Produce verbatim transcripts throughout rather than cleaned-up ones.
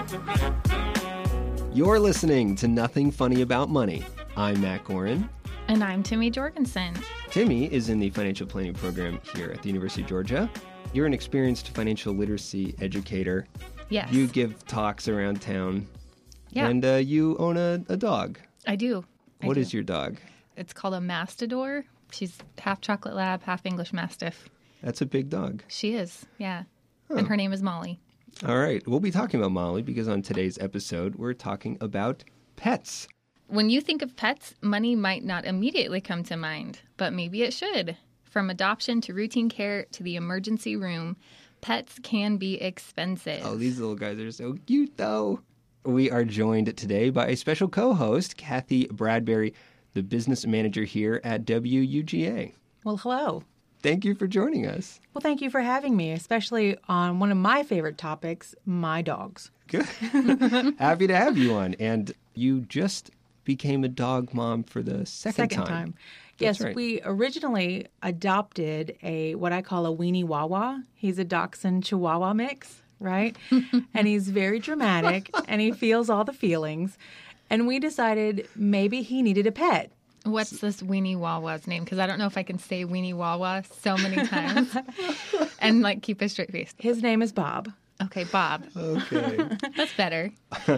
You're listening to Nothing Funny About Money. I'm Matt Gorin. And I'm Timmy Jorgensen. Timmy is in the financial planning program here at the University of Georgia. You're an experienced financial literacy educator. Yes. You give talks around town. Yeah. And uh, you own a, a dog. I do. I What do. is your dog? It's called a Mastador. She's half chocolate lab, half English Mastiff. That's a big dog. She is, yeah. Huh. And her name is Molly. All right. We'll be talking about Molly because on today's episode, we're talking about pets. When you think of pets, money might not immediately come to mind, but maybe it should. From adoption to routine care to the emergency room, pets can be expensive. Oh, these little guys are so cute, though. We are joined today by a special co-host, Kathy Bradbury, the business manager here at W U G A. Well, hello. Thank you for joining us. Well, thank you for having me, especially on one of my favorite topics, my dogs. Good. Happy to have you on. And you just became a dog mom for the second, Second time. time. That's Yes, right. we originally adopted a what I call a weenie Wawa. He's a Dachshund Chihuahua mix, right? And he's very dramatic, and he feels all the feelings. And we decided maybe he needed a pet. What's this Weenie Wawa's name? Because I don't know if I can say Weenie Wawa so many times and like keep a straight face. His name is Bob. Okay, Bob. Okay. That's better.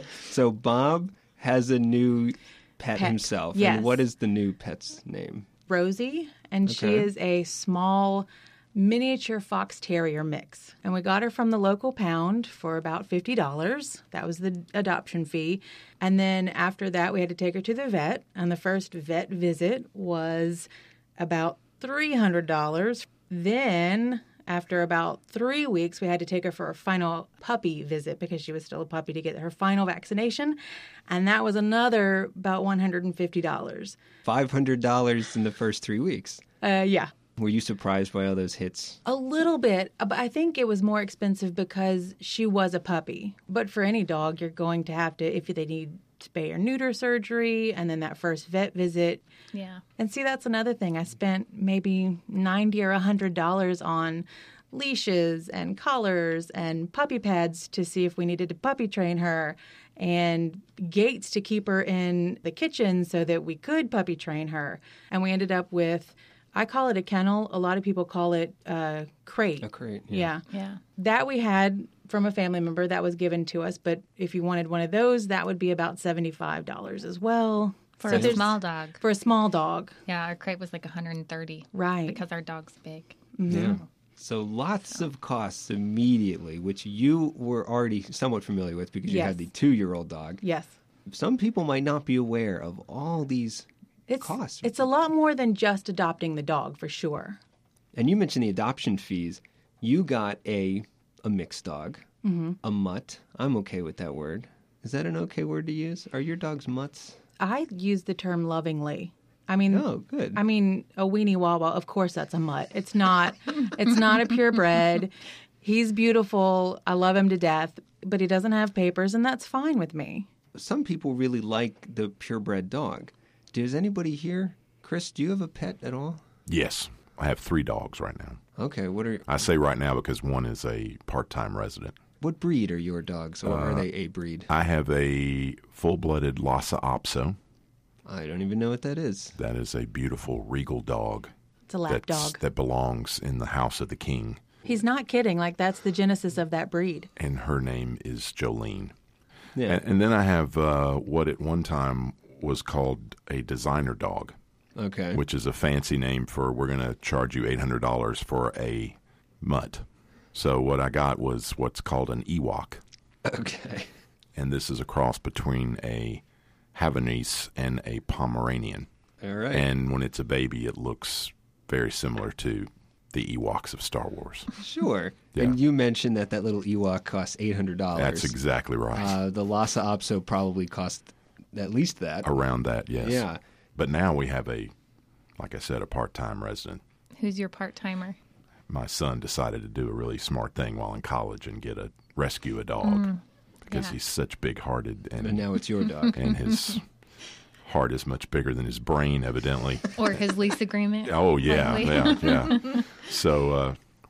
So Bob has a new pet, Pet, himself. yes. And what is the new pet's name? Rosie, and she Okay. is a small miniature fox terrier mix. And we got her from the local pound for about fifty dollars. That was the adoption fee. And then after that, we had to take her to the vet. And the first vet visit was about three hundred dollars. Then, after about three weeks, we had to take her for a final puppy visit because she was still a puppy to get her final vaccination. And that was another about one hundred fifty dollars. five hundred dollars in the first three weeks. Uh, yeah. Were you surprised by all those hits? A little bit, but I think it was more expensive because she was a puppy. But for any dog, you're going to have to, if they need spay or neuter surgery, and then that first vet visit. Yeah. And see, that's another thing. I spent maybe ninety or one hundred dollars on leashes and collars and puppy pads to see if we needed to puppy train her, and gates to keep her in the kitchen so that we could puppy train her. And we ended up with, I call it a kennel. A lot of people call it a crate. A crate, Yeah. yeah. Yeah. That we had from a family member that was given to us. But if you wanted one of those, that would be about seventy-five dollars as well. For So a there's- small dog. For a small dog. Yeah, our crate was like one hundred thirty. Right. Because our dog's big. Yeah. So lots of costs immediately, which you were already somewhat familiar with because you Yes. had the two-year-old dog. Yes. Some people might not be aware of all these It's, costs. it's a lot more than just adopting the dog, for sure. And you mentioned the adoption fees. You got a a mixed dog, Mm-hmm. a mutt. I'm okay with that word. Is that an okay word to use? Are your dogs mutts? I use the term lovingly. I mean, Oh, good. I mean, a weenie Wawa, of course that's a mutt. It's not, it's not a purebred. He's beautiful. I love him to death, but he doesn't have papers, and that's fine with me. Some people really like the purebred dog. Does anybody here? Chris, do you have a pet at all? Yes. I have three dogs right now. Okay, what are I say right now because one is a part-time resident. what breed are your dogs, or Uh, are they a breed? I have a full-blooded Lhasa Apso. I don't even know what that is. That is a beautiful regal dog. It's a lap that's- dog. That belongs in the house of the king. He's not kidding. Like, that's the genesis of that breed. And her name is Jolene. Yeah. And, and then I have uh, what at one time was called a designer dog, Okay. which is a fancy name for we're going to charge you eight hundred dollars for a mutt. So what I got was what's called an Ewok. Okay. And this is a cross between a Havanese and a Pomeranian. All right. And when it's a baby, it looks very similar to the Ewoks of Star Wars. Sure. Yeah. And you mentioned that that little Ewok costs eight hundred dollars. That's exactly right. Uh, the Lhasa Apso probably cost at least that. Around that, yes. Yeah. But now we have a, like I said, a part-time resident. Who's your part-timer? My son decided to do a really smart thing while in college and get a rescue a dog because yeah. he's such big-hearted and, And now it's your dog. and his heart is much bigger than his brain, evidently. Or his lease agreement? Oh, yeah, Probably. yeah, yeah. So uh,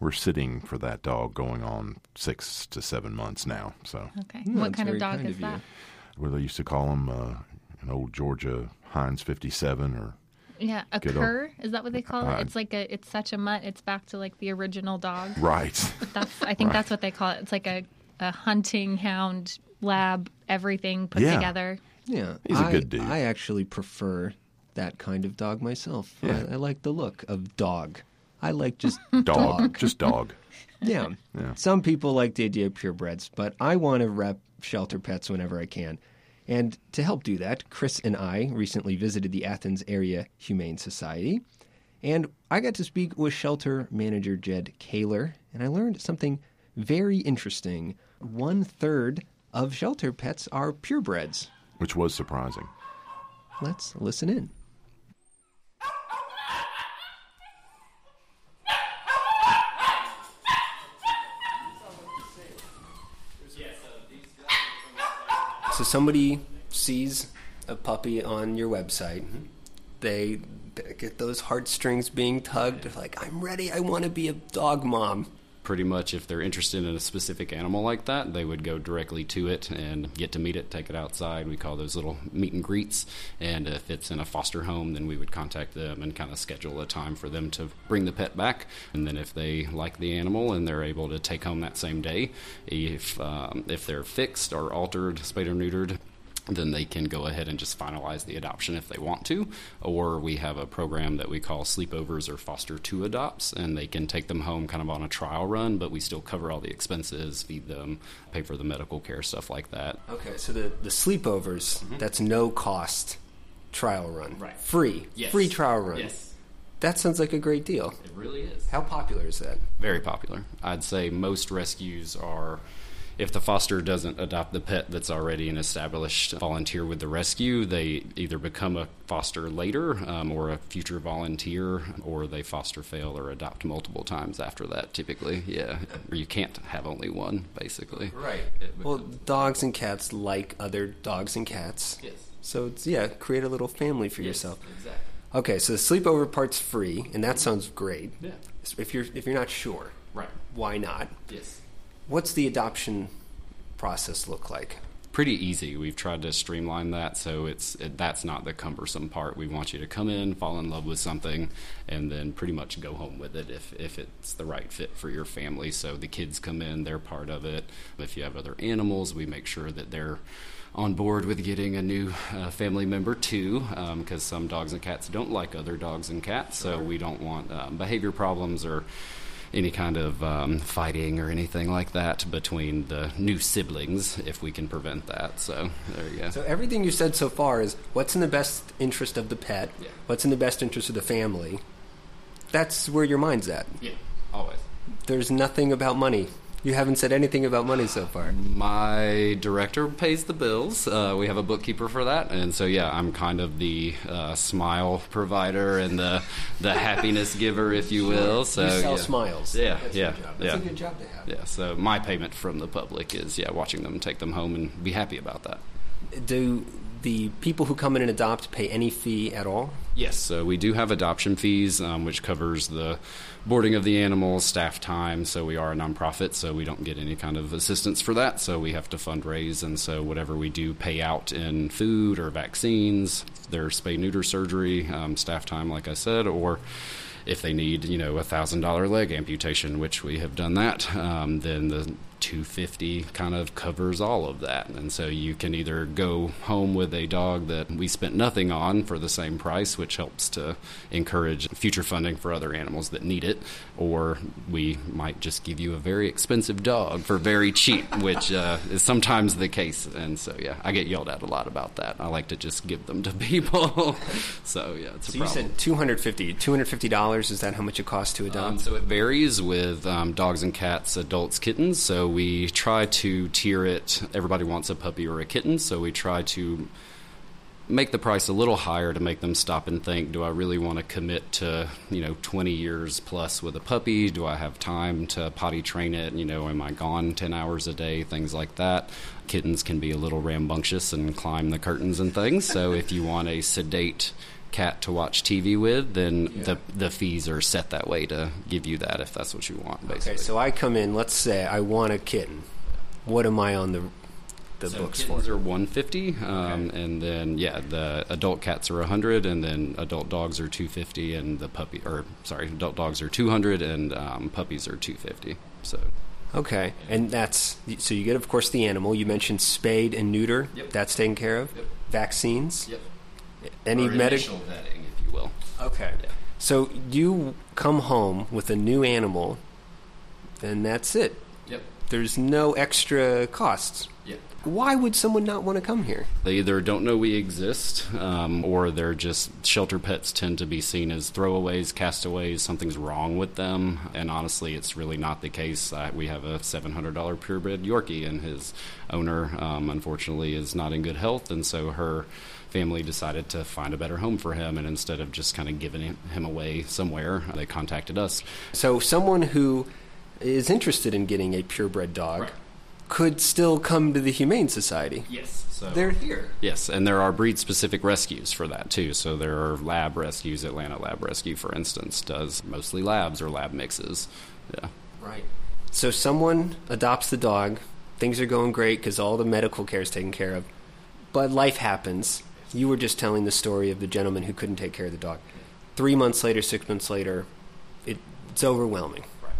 we're sitting for that dog going on six to seven months now. So, Okay. No, what it's kind of very dog kind is of you. that? where they used to call them uh, an old Georgia Heinz fifty-seven or Yeah, a Good old- cur. Is that what they call Uh, it? It's like a. It's such a mutt. It's back to like the original dog. right. That's. I think Right. that's what they call it. It's like a, a hunting hound lab. Everything put Yeah. together. Yeah, He's a I, good dude. I actually prefer that kind of dog myself. Yeah. I, I like the look of dog. I like just Dog, dog. just dog. Yeah. Yeah. Some people like the idea of purebreds, but I want to rep shelter pets whenever I can. And to help do that, Chris and I recently visited the Athens Area Humane Society, and I got to speak with shelter manager Jed Kaler, and I learned something very interesting. One third of shelter pets are purebreds. Which was surprising. Let's listen in. So somebody sees a puppy on your website. They get those heartstrings being tugged. They're like, I'm ready. I want to be a dog mom. Pretty much, if they're interested in a specific animal like that, they would go directly to it and get to meet it, take it outside. We call those little meet and greets. And if it's in a foster home, then we would contact them and kind of schedule a time for them to bring the pet back. And then if they like the animal and they're able to take home that same day, if um, if they're fixed or altered, spayed or neutered, then they can go ahead and just finalize the adoption if they want to. Or we have a program that we call sleepovers or foster to adopts, and they can take them home kind of on a trial run, but we still cover all the expenses, feed them, pay for the medical care, stuff like that. Okay, so the, the sleepovers, that's no cost trial run. Right. Free. Yes. Free trial run. Yes, That sounds like a great deal. it really is. How popular is that? Very popular. I'd say most rescues are, if the foster doesn't adopt the pet that's already an established volunteer with the rescue, they either become a foster later um, or a future volunteer, or they foster fail or adopt multiple times after that, typically. Yeah. Or you can't have only one, basically. Right. It Well, becomes- dogs and cats like other dogs and cats. Yes. So, it's, yeah, create a little family for yourself. Exactly. Okay, so the sleepover part's free, and that sounds great. Yeah. If you're if you're not sure, Right. why not? Yes. What's the adoption process look like? Pretty easy. We've tried to streamline that, so it's it, that's not the cumbersome part. We want you to come in, fall in love with something, and then pretty much go home with it if, if it's the right fit for your family. So the kids come in, they're part of it. If you have other animals, we make sure that they're on board with getting a new uh, family member too, because um, some dogs and cats don't like other dogs and cats, so we don't want um, behavior problems or any kind of um, fighting or anything like that between the new siblings, if we can prevent that. So there you go. So everything you said so far is what's in the best interest of the pet, Yeah. what's in the best interest of the family. That's where your mind's at. Yeah, always. There's nothing about money. You haven't said anything about money so far. My director pays the bills. Uh, we have a bookkeeper for that, and so yeah, I'm kind of the uh, smile provider and the the happiness giver, if you will. So you sell yeah. smiles. Yeah, That's yeah, a good job. That's yeah. a good job to have. Yeah, so my payment from the public is yeah, watching them take them home and be happy about that. Do the people who come in and adopt pay any fee at all? Yes, so we do have adoption fees, um, which covers the boarding of the animals, staff time. So we are a nonprofit, so we don't get any kind of assistance for that. So we have to fundraise, and so whatever we do pay out in food or vaccines, their spay-neuter surgery, um, staff time, like I said, or if they need, you know, a thousand dollar leg amputation, which we have done that, um, then the two hundred fifty dollars kind of covers all of that. And so you can either go home with a dog that we spent nothing on for the same price, which helps to encourage future funding for other animals that need it, or we might just give you a very expensive dog for very cheap, which uh, is sometimes the case. And so, yeah, I get yelled at a lot about that. I like to just give them to people. So, yeah, it's a So you problem. said two hundred fifty dollars. two hundred fifty dollars, is that how much it costs to adopt? Um, so it varies with um, dogs and cats, adults, kittens. So we try to tier it. Everybody wants a puppy or a kitten, so we try to make the price a little higher to make them stop and think, do I really want to commit to, you know, twenty years plus with a puppy? Do I have time to potty train it? You know, am I gone ten hours a day? Things like that. Kittens can be a little rambunctious and climb the curtains and things. So if you want a sedate cat to watch T V with, then yeah. the the fees are set that way to give you that if that's what you want, basically. Okay, so I come in, let's say I want a kitten. What am I on the the so books kittens for? are one hundred fifty dollars, um, okay. and then yeah, the adult cats are one hundred dollars, and then adult dogs are two hundred fifty dollars, and the puppy, or sorry, adult dogs are two hundred dollars, and um, puppies are two hundred fifty dollars. So. Okay, and that's, so you get, of course, the animal. You mentioned spayed and neuter. Yep. That's taken care of. Yep. Vaccines. Yep. Any medical vetting, if you will. Okay. Yeah. So you come home with a new animal, and that's it. Yep. There's no extra costs. Yep. Why would someone not want to come here? They either don't know we exist, um, or they're just, shelter pets tend to be seen as throwaways, castaways, something's wrong with them. And honestly, it's really not the case. Uh, we have a seven hundred dollars purebred Yorkie, and his owner, um, unfortunately, is not in good health. And so her family decided to find a better home for him. And instead of just kind of giving him away somewhere, they contacted us. So someone who is interested in getting a purebred dog... Right. could still come to the Humane Society. Yes. So, they're here. Yes, and there are breed-specific rescues for that, too. So there are lab rescues. Atlanta Lab Rescue, for instance, does mostly labs or lab mixes. Yeah. Right. So someone adopts the dog. Things are going great because all the medical care is taken care of. But life happens. You were just telling the story of the gentleman who couldn't take care of the dog. Three months later, six months later, it, it's overwhelming. Right.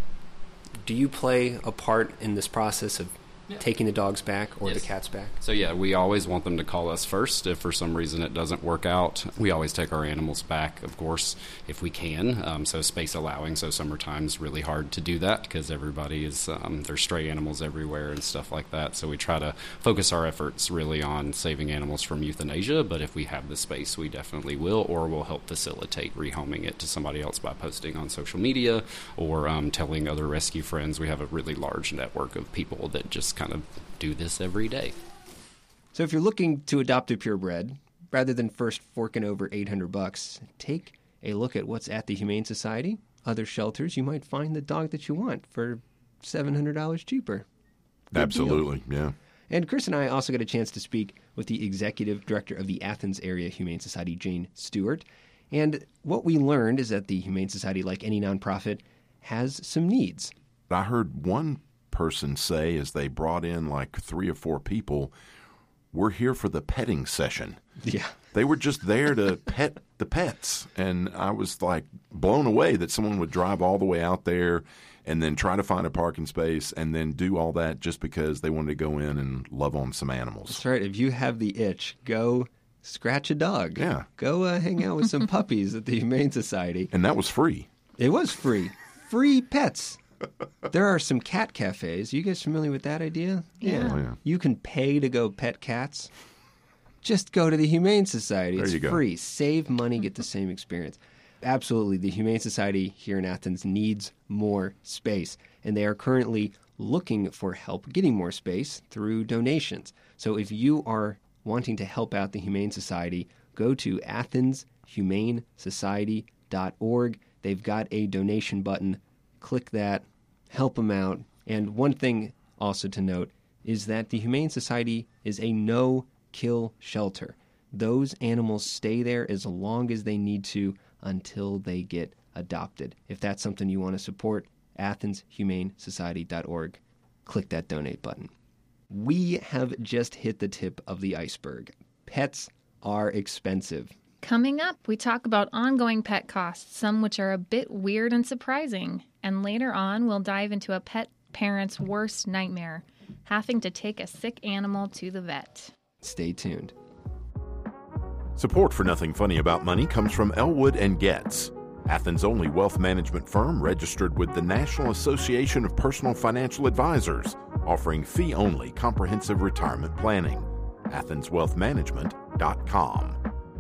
Do you play a part in this process of Yeah. taking the dogs back or yes. the cats back? So yeah, we always want them to call us first. If for some reason it doesn't work out, we always take our animals back, of course, if we can. Um, so space allowing. So summertime's really hard to do that because everybody is, um, there's stray animals everywhere and stuff like that. So we try to focus our efforts really on saving animals from euthanasia. But if we have the space, we definitely will, or we'll help facilitate rehoming it to somebody else by posting on social media or um, telling other rescue friends. We have a really large network of people that just kind of do this every day. So if you're looking to adopt a purebred, rather than first forking over eight hundred bucks, take a look at what's at the Humane Society. Other shelters, you might find the dog that you want for seven hundred dollars cheaper. Good Absolutely, deal. Yeah. And Chris and I also got a chance to speak with the executive director of the Athens Area Humane Society, Jane Stewart. And what we learned is that the Humane Society, like any nonprofit, has some needs. I heard one person say as they brought in like three or four people, we're here for the petting session. Yeah. They were just there to pet the pets. And I was like blown away that someone would drive all the way out there and then try to find a parking space and then do all that just because they wanted to go in and love on some animals. That's right. If you have the itch, go scratch a dog. Yeah. Go uh, hang out with some puppies at the Humane Society. And that was free. It was free. Free pets. There are some cat cafes. You guys familiar with that idea? Yeah. Oh, yeah. You can pay to go pet cats. Just go to the Humane Society. There it's you go. free. Save money, get the same experience. Absolutely. The Humane Society here in Athens needs more space, and they are currently looking for help getting more space through donations. So if you are wanting to help out the Humane Society, go to athens humane society dot org. They've got a donation button. Click that. Help them out. And one thing also to note is that the Humane Society is a no-kill shelter. Those animals stay there as long as they need to until they get adopted. If that's something you want to support, athens humane society dot org. Click that donate button. We have just hit the tip of the iceberg. Pets are expensive. Coming up, we talk about ongoing pet costs, some which are a bit weird and surprising. And later on, we'll dive into a pet parent's worst nightmare, having to take a sick animal to the vet. Stay tuned. Support for Nothing Funny About Money comes from Elwood and Getz, Athens' only wealth management firm registered with the National Association of Personal Financial Advisors, offering fee-only comprehensive retirement planning. athens wealth management dot com.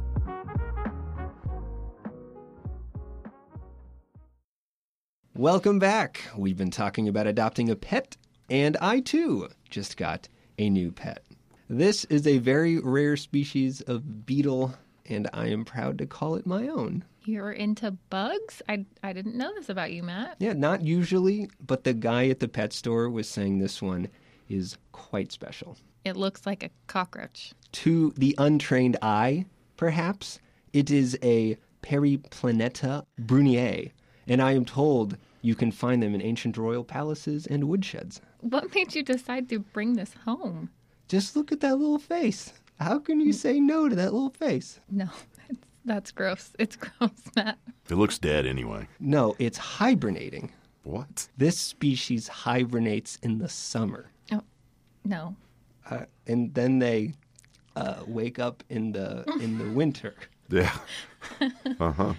Welcome back. We've been talking about adopting a pet, and I too just got a new pet. This is a very rare species of beetle, and I am proud to call it my own. You're into bugs? I, I didn't know this about you, Matt. Yeah, not usually, but the guy at the pet store was saying this one is quite special. It looks like a cockroach. To the untrained eye, perhaps, It is a Periplaneta brunier, and I am told you can find them in ancient royal palaces and woodsheds. What made you decide to bring this home? Just look at that little face. How can you say no to that little face? No, it's, that's gross. It's gross, Matt. It looks dead anyway. No, it's hibernating. What? This species hibernates in the summer, Oh, no. uh, and then they uh, wake up in the in the winter. Yeah. Uh-huh.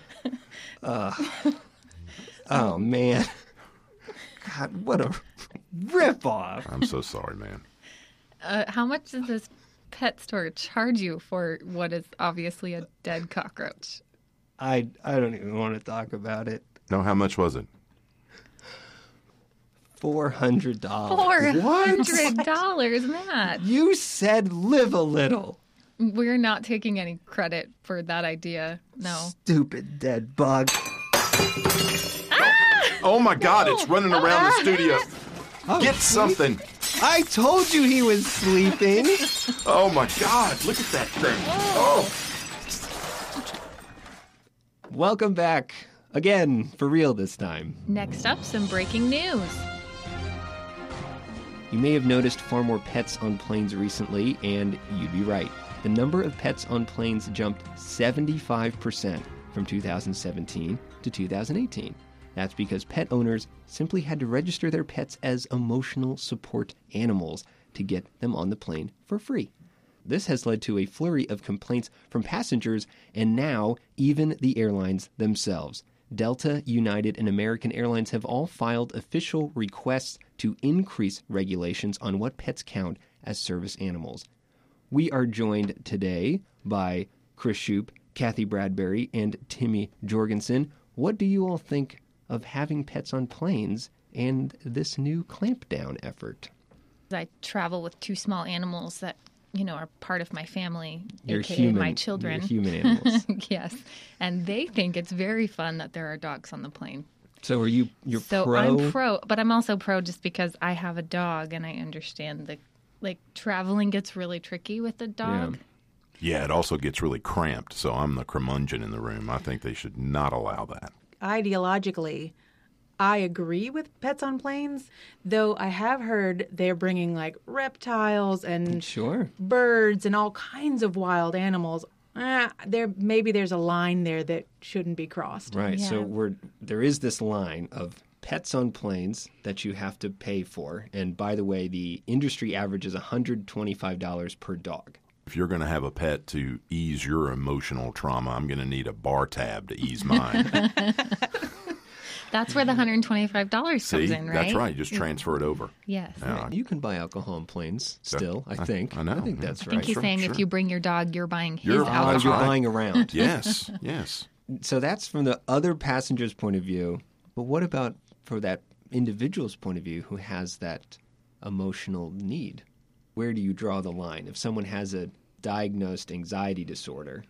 Oh man, God, what a ripoff! I'm so sorry, man. Uh, how much does this pet store charge you for what is obviously a dead cockroach? I I don't even want to talk about it. No, how much was it? Four hundred dollars. Four hundred dollars, Matt. You said live a little. We're not taking any credit for that idea. No. Stupid dead bug. Oh my God, it's running around the studio. Get something. I told you he was sleeping. Oh my God, look at that thing. Oh. Welcome back. Again, for real this time. Next up, some breaking news. You may have noticed far more pets on planes recently, and you'd be right. The number of pets on planes jumped seventy-five percent from two thousand seventeen to two thousand eighteen. That's because pet owners simply had to register their pets as emotional support animals to get them on the plane for free. This has led to a flurry of complaints from passengers and now even the airlines themselves. Delta, United, and American Airlines have all filed official requests to increase regulations on what pets count as service animals. We are joined today by Chris Shoup, Kathy Bradbury, and Timmy Jorgensen. What do you all think of having pets on planes and this new clampdown effort? I travel with two small animals that, you know, are part of my family, You're aka human. my children. You're human animals. Yes. And they think it's very fun that there are dogs on the plane. So are you you're so pro? I'm pro, but I'm also pro just because I have a dog and I understand the like traveling gets really tricky with a dog. Yeah. Yeah, it also gets really cramped, so I'm the curmudgeon in the room. I think they should not allow that. Ideologically, I agree with pets on planes, though I have heard they're bringing like reptiles and Sure. birds and all kinds of wild animals. Eh, there maybe there's a line there that shouldn't be crossed. Right. So Yeah. we're there is this line of pets on planes that you have to pay for. And by the way, the industry average is one hundred twenty-five dollars per dog. If you're going to have a pet to ease your emotional trauma, I'm going to need a bar tab to ease mine. That's where the one hundred twenty-five dollars See, comes in, right? that's right. Just transfer it over. Yes. Yeah. You can buy alcohol on planes still, I think. I know, I think yeah. that's I right. think he's Sure, saying sure. if you bring your dog, you're buying his You're- Oh, alcohol. you're right. buying around. Yes, yes. So that's from the other passenger's point of view. But what about for that individual's point of view who has that emotional need? Where do you draw the line? If someone has a diagnosed anxiety disorder,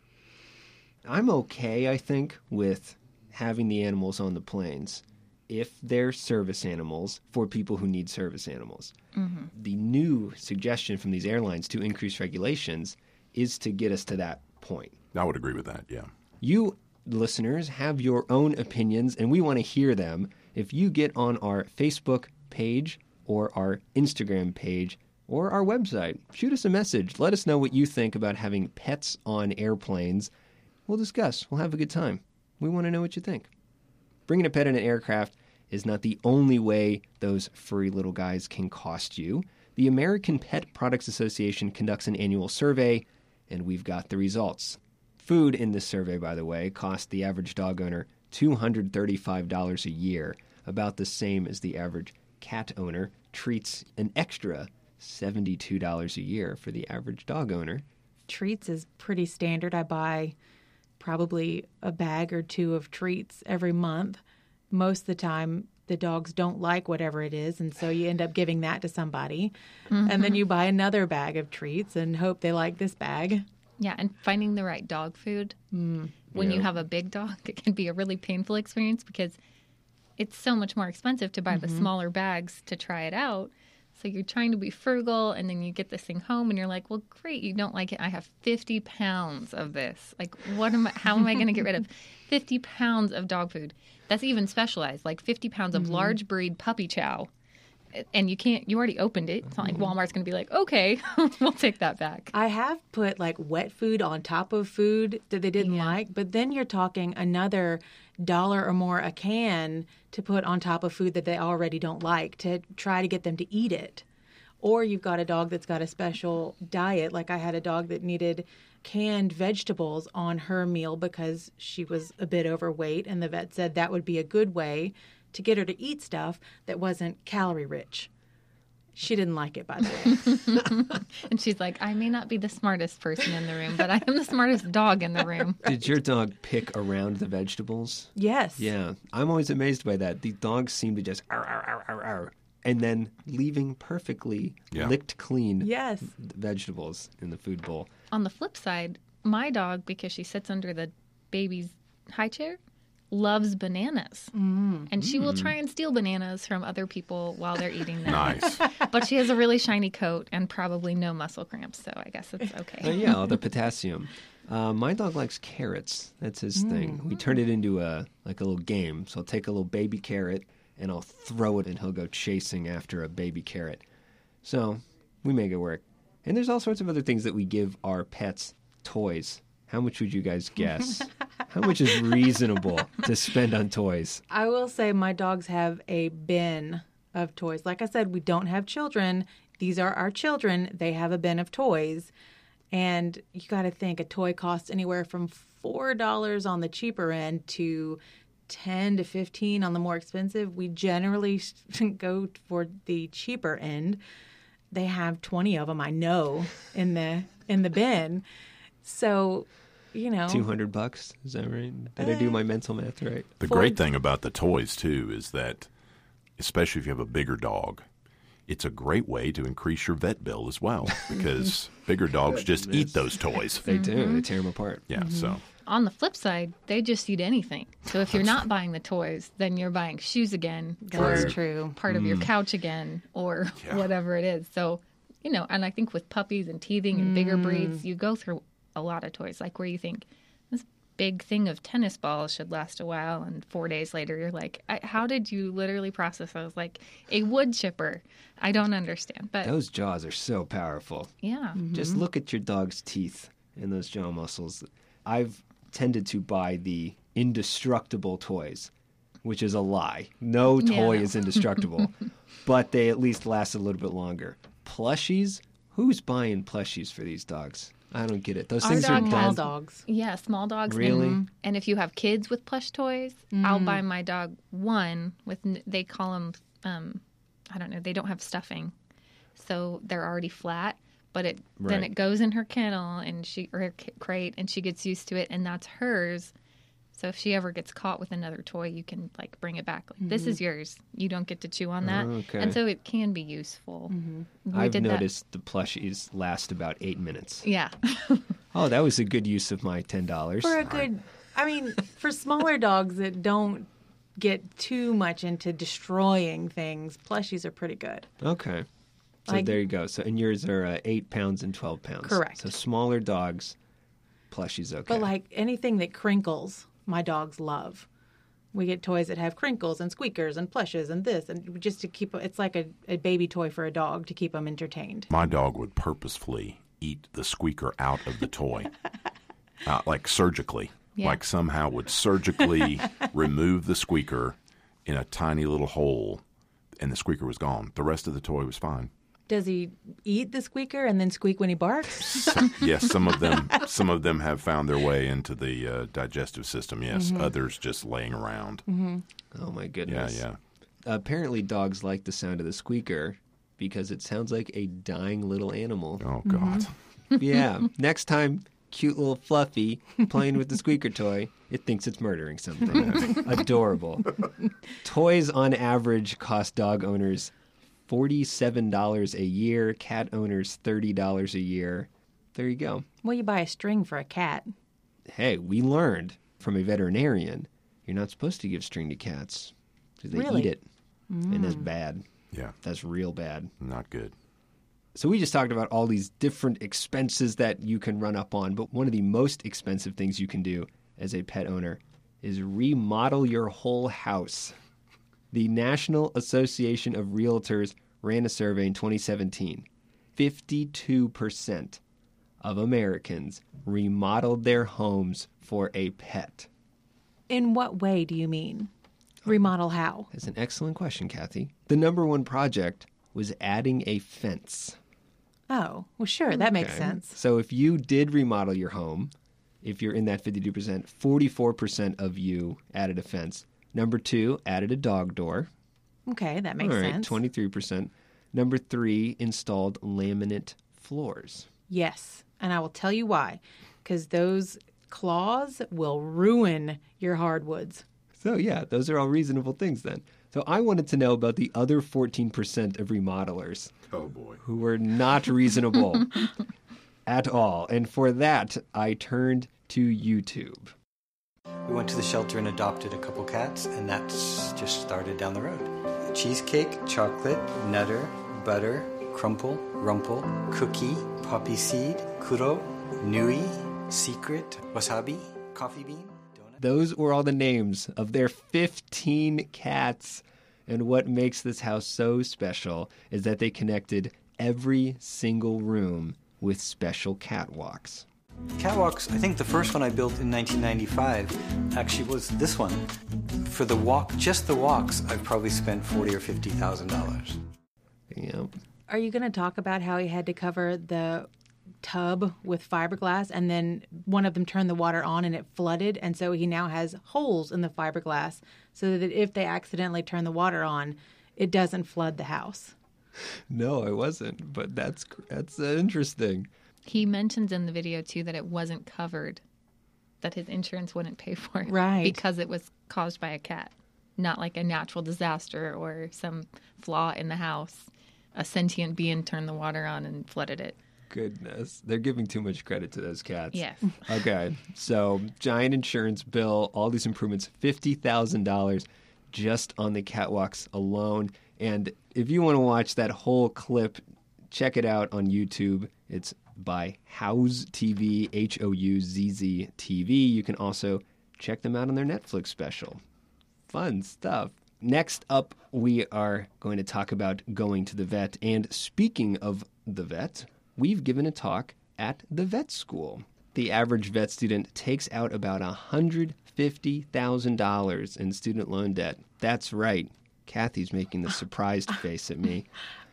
I'm okay, I think, with having the animals on the planes if they're service animals for people who need service animals. Mm-hmm. The new suggestion from these airlines to increase regulations is to get us to that point. I would agree with that, yeah. You listeners have your own opinions, and we want to hear them. If you get on our Facebook page or our Instagram page or our website, shoot us a message. Let us know what you think about having pets on airplanes. We'll discuss. We'll have a good time. We want to know what you think. Bringing a pet in an aircraft is not the only way those furry little guys can cost you. The American Pet Products Association conducts an annual survey, and we've got the results. Food in this survey, by the way, cost the average dog owner two hundred thirty-five dollars a year, about the same as the average cat owner. Treats an extra seventy-two dollars a year for the average dog owner. Treats is pretty standard. I buy probably a bag or two of treats every month. Most of the time, the dogs don't like whatever it is, and so you end up giving that to somebody. Mm-hmm. And then you buy another bag of treats and hope they like this bag. Yeah, and finding the right dog food. Mm. When Yeah. you have a big dog, it can be a really painful experience because it's so much more expensive to buy Mm-hmm. the smaller bags to try it out So you're trying to be frugal, and then you get this thing home, and you're like, well, great, you don't like it. I have fifty pounds of this. Like, what am I, how am I going to get rid of fifty pounds of dog food? That's even specialized, like fifty pounds of mm-hmm. large breed puppy chow. And you can't, you already opened it. It's not like Walmart's going to be like, okay, we'll take that back. I have put like wet food on top of food that they didn't yeah. like, but then you're talking another dollar or more a can to put on top of food that they already don't like to try to get them to eat it. Or you've got a dog that's got a special diet. Like I had a dog that needed canned vegetables on her meal because she was a bit overweight, and the vet said that would be a good way to get her to eat stuff that wasn't calorie rich. She didn't like it, by the way. And she's like, I may not be the smartest person in the room, but I am the smartest dog in the room. Did your dog pick around the vegetables? Yes. Yeah. I'm always amazed by that. The dogs seem to just, arr, arr, arr, arr, arr, and then leaving perfectly yeah. licked clean yes. vegetables in the food bowl. On the flip side, my dog, because she sits under the baby's high chair, loves bananas. Mm. And she mm. will try and steal bananas from other people while they're eating them. Nice. But she has a really shiny coat and probably no muscle cramps, so I guess it's okay. Uh, yeah, all the potassium. Uh, my dog likes carrots. That's his mm. thing. We turn it into a like a little game. So I'll take a little baby carrot and I'll throw it and he'll go chasing after a baby carrot. So we make it work. And there's all sorts of other things that we give our pets. Toys. How much would you guys guess? How much is reasonable to spend on toys? I will say my dogs have a bin of toys. Like I said, we don't have children. These are our children. They have a bin of toys. And you got to think a toy costs anywhere from four dollars on the cheaper end to ten to fifteen on the more expensive. We generally go for the cheaper end. They have twenty of them, I know, in the in the bin. So, you know. two hundred bucks, is that right? Did uh, I do my mental math right? The For, great thing about the toys, too, is that, especially if you have a bigger dog, it's a great way to increase your vet bill as well, because bigger dogs just eat those toys. They do. Mm-hmm. They tear them apart. Yeah, mm-hmm. so. On the flip side, they just eat anything. So if you're not buying the toys, then you're buying shoes again. That's true. Part of mm. your couch again, or yeah. whatever it is. So, you know, and I think with puppies and teething and mm. bigger breeds, you go through a lot of toys, like where you think this big thing of tennis balls should last a while, and four days later you're like, I, how did you literally process those? Like a wood chipper. I don't understand. But those jaws are so powerful. Yeah. Mm-hmm. Just look at your dog's teeth and those jaw muscles. I've tended to buy the indestructible toys, which is a lie. No toy yeah. is indestructible, but they at least last a little bit longer. Plushies? Who's buying plushies for these dogs? I don't get it. Those Our things dog are small dogs. Yeah, small dogs. Really? And, and if you have kids with plush toys, mm. I'll buy my dog one with. They call them. Um, I don't know. They don't have stuffing, so they're already flat. But it right. then it goes in her kennel and she or her crate, and she gets used to it, and that's hers. So if she ever gets caught with another toy, you can like bring it back. Like, mm-hmm. This is yours. You don't get to chew on that. Oh, okay. And so it can be useful. Mm-hmm. I've noticed that. The plushies last about eight minutes. Yeah. Oh, that was a good use of my ten dollars. For a good, I mean, for smaller dogs that don't get too much into destroying things, plushies are pretty good. Okay. So like, there you go. So and yours are uh, eight pounds and twelve pounds. Correct. So smaller dogs, plushies okay. But like anything that crinkles, my dogs love. We get toys that have crinkles and squeakers and plushes and this, and just to keep it's like a, a baby toy for a dog to keep them entertained. My dog would purposefully eat the squeaker out of the toy, uh, like surgically, yeah. like somehow would surgically remove the squeaker in a tiny little hole, and the squeaker was gone. The rest of the toy was fine. Does he eat the squeaker and then squeak when he barks? Some, yes, some of them. Some of them have found their way into the uh, digestive system. Yes, mm-hmm. others just laying around. Mm-hmm. Oh my goodness! Yeah, yeah. Apparently, dogs like the sound of the squeaker because it sounds like a dying little animal. Oh God! Mm-hmm. Yeah. Next time, cute little Fluffy playing with the squeaker toy, it thinks it's murdering something. Adorable. Toys on average cost dog owners forty-seven dollars a year, cat owners thirty dollars a year. There you go. Well, you buy a string for a cat. Hey, we learned from a veterinarian you're not supposed to give string to cats because they really? eat it, mm. and it's bad. Yeah. That's real bad. Not good. So we just talked about all these different expenses that you can run up on, but one of the most expensive things you can do as a pet owner is remodel your whole house. The National Association of Realtors ran a survey in twenty seventeen. fifty-two percent of Americans remodeled their homes for a pet. In what way do you mean? Remodel how? That's an excellent question, Kathy. The number one project was adding a fence. Oh, well, sure. That makes Okay. sense. So if you did remodel your home, if you're in that fifty-two percent, forty-four percent of you added a fence. Number two, added a dog door. Okay, that makes All right, sense. twenty-three percent. Number three, installed laminate floors. Yes, and I will tell you why. Because those claws will ruin your hardwoods. So yeah, those are all reasonable things then. So I wanted to know about the other fourteen percent of remodelers Oh, boy. who were not reasonable at all. And for that, I turned to YouTube. We went to the shelter and adopted a couple cats, and that's just started down the road. Cheesecake, chocolate, nutter, butter, crumple, rumple, cookie, poppy seed, kuro, nui, secret, wasabi, coffee bean, donut. Those were all the names of their fifteen cats. And what makes this house so special is that they connected every single room with special catwalks. Catwalks, I think the first one I built in nineteen ninety-five actually was this one. For the walk, just the walks, I've probably spent forty thousand dollars or fifty thousand dollars. Yep. Are you going to talk about how he had to cover the tub with fiberglass and then one of them turned the water on and it flooded, and so he now has holes in the fiberglass so that if they accidentally turn the water on, it doesn't flood the house? No, I wasn't, but that's that's uh, interesting. He mentions in the video, too, that it wasn't covered, that his insurance wouldn't pay for it. Right. Because it was caused by a cat, not like a natural disaster or some flaw in the house. A sentient being turned the water on and flooded it. Goodness, they're giving too much credit to those cats. Yes. Okay, so giant insurance bill, all these improvements, fifty thousand dollars just on the catwalks alone. And if you want to watch that whole clip, check it out on YouTube. It's by Houzz T V, H O U Z Z T V. You can also check them out on their Netflix special. Fun stuff. Next up, we are going to talk about going to the vet. And speaking of the vet, we've given a talk at the vet school. The average vet student takes out about one hundred fifty thousand dollars in student loan debt. That's right. Kathy's making the surprised face at me.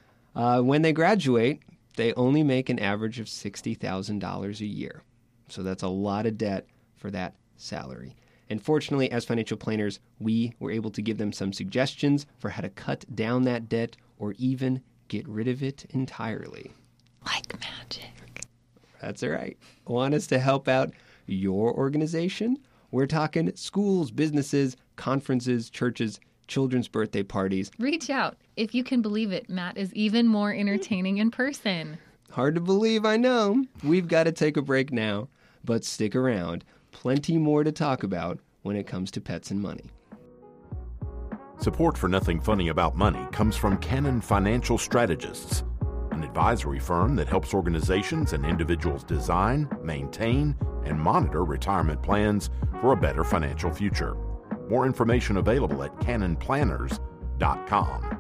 Uh, when they graduate, they only make an average of sixty thousand dollars a year. So that's a lot of debt for that salary. And fortunately, as financial planners, we were able to give them some suggestions for how to cut down that debt or even get rid of it entirely. Like magic. That's all right. Want us to help out your organization? We're talking schools, businesses, conferences, churches, children's birthday parties. Reach out. If you can believe it, Matt is even more entertaining in person. Hard to believe, I know. We've got to take a break now, but stick around. Plenty more to talk about when it comes to pets and money. Support for Nothing Funny About Money comes from Cannon Financial Strategists, an advisory firm that helps organizations and individuals design, maintain, and monitor retirement plans for a better financial future. More information available at cannon planners dot com.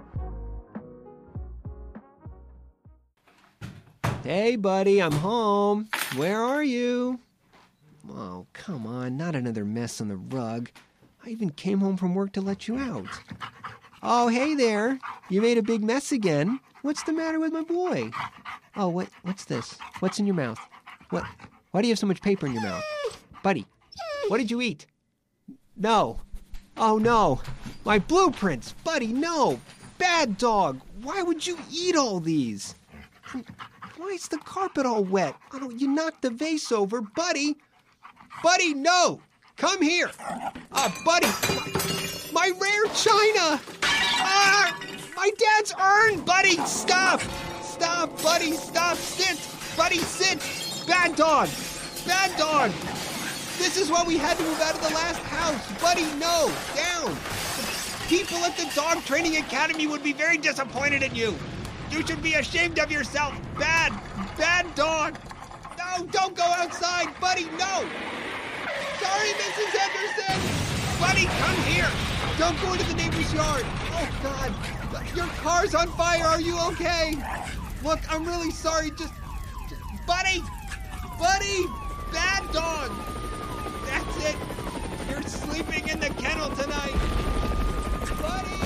Hey, buddy, I'm home. Where are you? Oh, come on, not another mess on the rug. I even came home from work to let you out. Oh, hey there. You made a big mess again. What's the matter with my boy? Oh, what? What's this? What's in your mouth? What? Why do you have so much paper in your mouth? Buddy, what did you eat? No. Oh, no. My blueprints. Buddy, no. Bad dog. Why would you eat all these? Why is the carpet all wet? Oh, you knocked the vase over. Buddy. Buddy, no. Come here. Ah, uh, buddy. My rare china. Ah, my dad's urn. Buddy, stop. Stop, buddy. Stop. Sit. Buddy, sit. Bad dog. Bad dog. This is why we had to move out of the last house. Buddy, no. Down. People at the Dog Training Academy would be very disappointed in you. You should be ashamed of yourself. Bad, bad dog. No, don't go outside. Buddy, no. Sorry, Missus Henderson. Buddy, come here. Don't go into the neighbor's yard. Oh, God. Your car's on fire. Are you okay? Look, I'm really sorry. Just, just Buddy. Buddy. Bad dog. That's it. You're sleeping in the kennel tonight. Buddy.